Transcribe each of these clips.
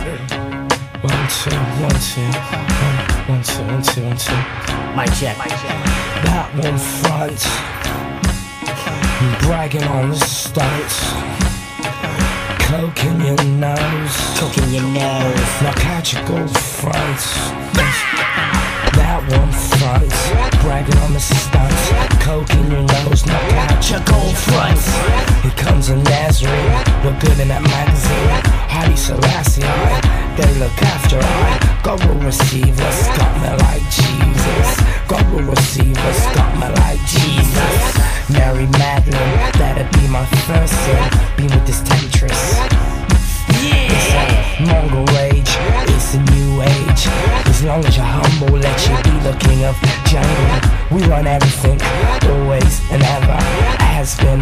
One, two, one, two. One, two, one, two, one, two. Mic check. That one front, bragging on the stunts. Coke in your nose, Coke in your nose. now catch a gold front. That one front, bragging on the stunts. Coke in your nose, now catch a gold front. Here comes a Nazarene, look good in that magazine. Haile Selassie, they look after I. God will receive us, got me like Jesus. God will receive us, got me like Jesus. Mary Magdalene, that'd be my first sin. Being with this temptress. It's a Mongol rage, it's a new age. As long as you're humble, let you be the king of jungle. We run everything, always and ever. Has been.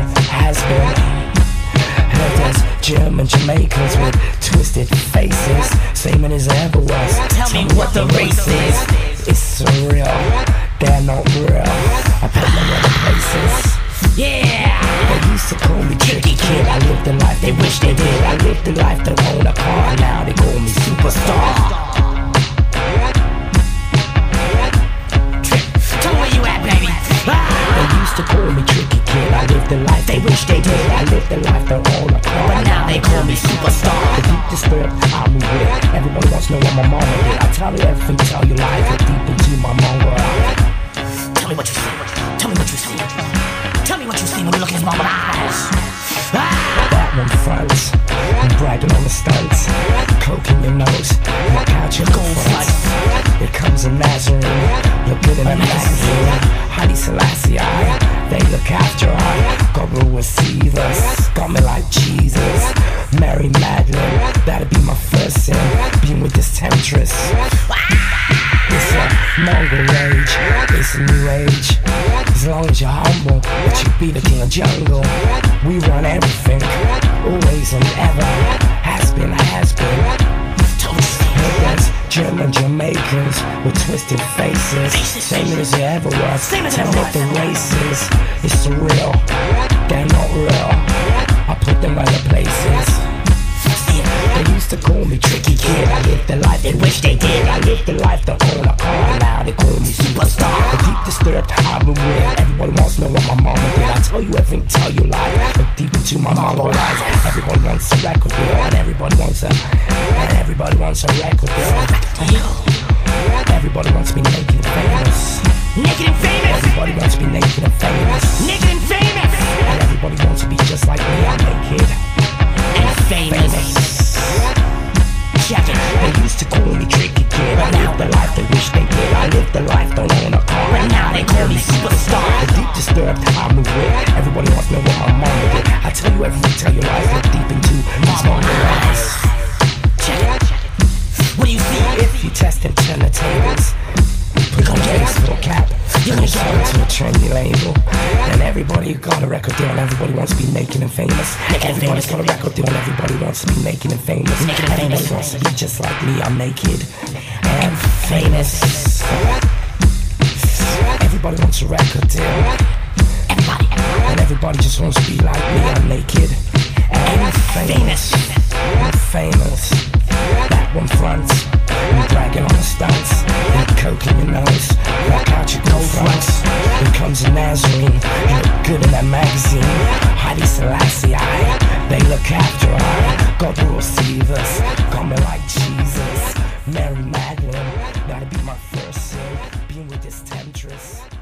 Heard there's German Jamaicans with twisted faces, same as ever was. Tell me what the race is. It's surreal, they're not real. I put them in other places. Yeah. They used to call me tricky kid. I lived the life they wish they did. I lived the life that own a car. Now they call me superstar. Tell me where you at, baby. They used to call me tricky kid. I lived the life they wish they did. I lived the life that own a car. But now they call me superstar. The deep disturbed, I move with it. Everybody wants to know what my mama did. I tell you everything, tell you life. Look deep into my mama. Tell me what you see. Tell me what you see. Tell me what you see when you look in his mama's eyes. That one fronts, I'm bragging on the stunts. Coke in your nose, my couch your gold fronts. Here comes a Nazarene, look good in a magazine. Haile Selassie, they look after I. God will receive us, got me like Jesus. Mary Magdalene, that'd be my first sin. Being with this temptress. It's a Mongol rage, it's a new age. As long as you're humble, that you be the king of jungle. We run everything, always and ever. Has been. There's German Jamaicans with twisted faces, same as it ever was. Tell me what the race is. It's surreal, they're not real. I put them other places. They used to call me tricky kid. I lived the life they wish they did. I lived the life that own a car. Now they call me superstar. The deep disturbed, I've been weird. Everybody wants to know what my mama did. I tell you everything, tell you lies. Look deep into my mama eyes. Everybody wants a record deal, and everybody wants a record deal. Everybody wants to be naked and famous. Naked and famous. Everybody wants to be naked and famous. Naked and famous. And everybody wants to be just like me. I'm naked And famous. Check it. They used to call me tricky kid. I lived the life they wish they did. I lived the life don't own a car. But now they call me superstar. The deep disturbed, I move with. Everybody wants to know what my mama did. I tell you everything, tell you lies. Look deep into these mama eyes. Check it. What do you see? If you test and turn the tables, put on a baseball cap, you're gonna sell it to a trendy label. And everybody got a record deal, and everybody wants to be naked and famous. Everybody's got a record deal, and everybody wants to be naked and famous. Naked and famous. Everybody wants to be just like me. I'm naked and famous. Everybody wants a record deal. Everybody. And everybody just wants to be like me. I'm naked and famous. I'm famous. That one fronts, I'm bragging on the stunts. And coke in your nose, walk out your gold fronts. Here comes a Nazarene, you look good in that magazine. Haile Selassie, they look after I. God will receive us, got me like Jesus. Mary Magdalene, that'd be my first sin. Being with this temptress.